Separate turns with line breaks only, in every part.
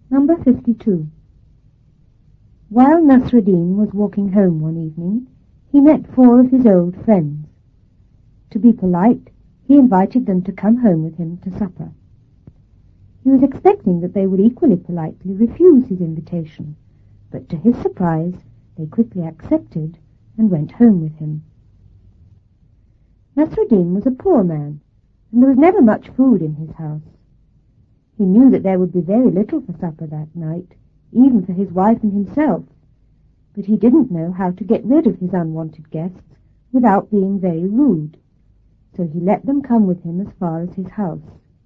Number 52. While Nasreddin was walking home one evening, he met 4 of his old friends. To be polite, he invited them to come home with him to supper. He was expecting that they would equally politely refuse his invitation, but to his surprise, they quickly accepted and went home with him. Nasreddin was a poor man, and there was never much food in his house. He knew that there would be very little for supper that night, even for his wife and himself, but he didn't know how to get rid of his unwanted guests without being very rude, so he let them come with him as far as his house.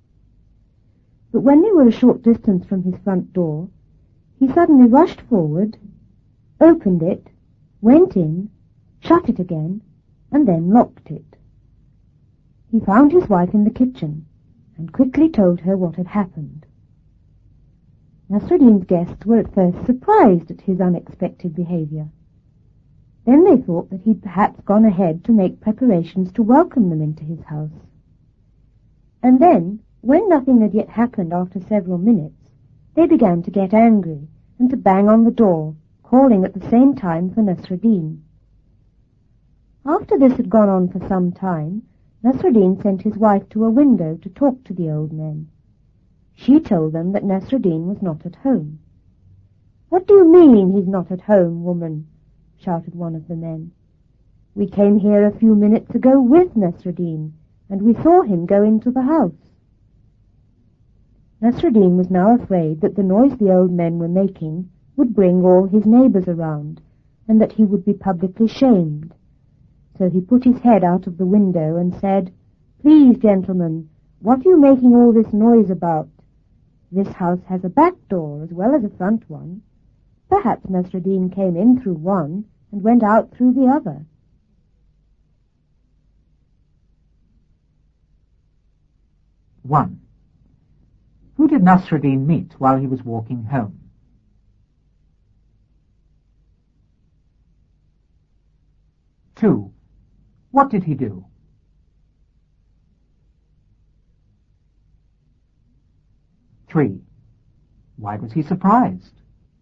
But when they were a short distance from his front door, he suddenly rushed forward, opened it, went in, shut it again, and then locked it. He found his wife in the kitchen, and quickly told her what had happened. Nasreddin's guests were at first surprised at his unexpected behavior. Then they thought that he'd perhaps gone ahead to make preparations to welcome them into his house. And then, when nothing had yet happened after several minutes, they began to get angry and to bang on the door, calling at the same time for Nasreddin. After this had gone on for some time, Nasreddin sent his wife to a window to talk to the old men. She told them that Nasreddin was not at home. "What do you mean he's not at home, woman?" shouted one of the men. "We came here a few minutes ago with Nasreddin, and we saw him go into the house." Nasreddin was now afraid that the noise the old men were making would bring all his neighbors around, and that he would be publicly shamed. So he put his head out of the window and said, "Please, gentlemen, what are you making all this noise about? This house has a back door as well as a front one. Perhaps Nasreddin came in through one and went out through the other."
One. Who did Nasreddin meet while he was walking home? 2. What did he do? 3. Why was he surprised?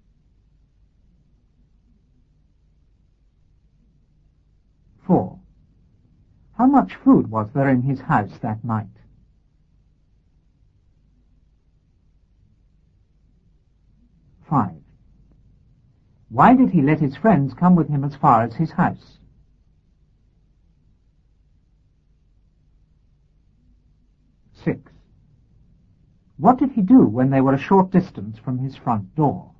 4. How much food was there in his house that night? 5. Why did he let his friends come with him as far as his house? 6. What did he do when they were a short distance from his front door?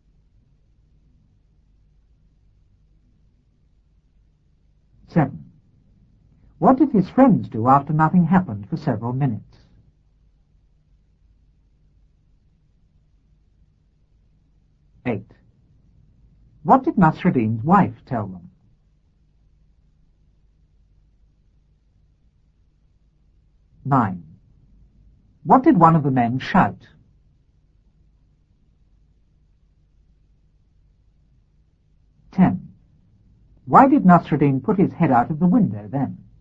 7. What did his friends do after nothing happened for several minutes? 8. What did Nasreddin's wife tell them? 9. What did one of the men shout? 10. Why did Nasreddin put his head out of the window then?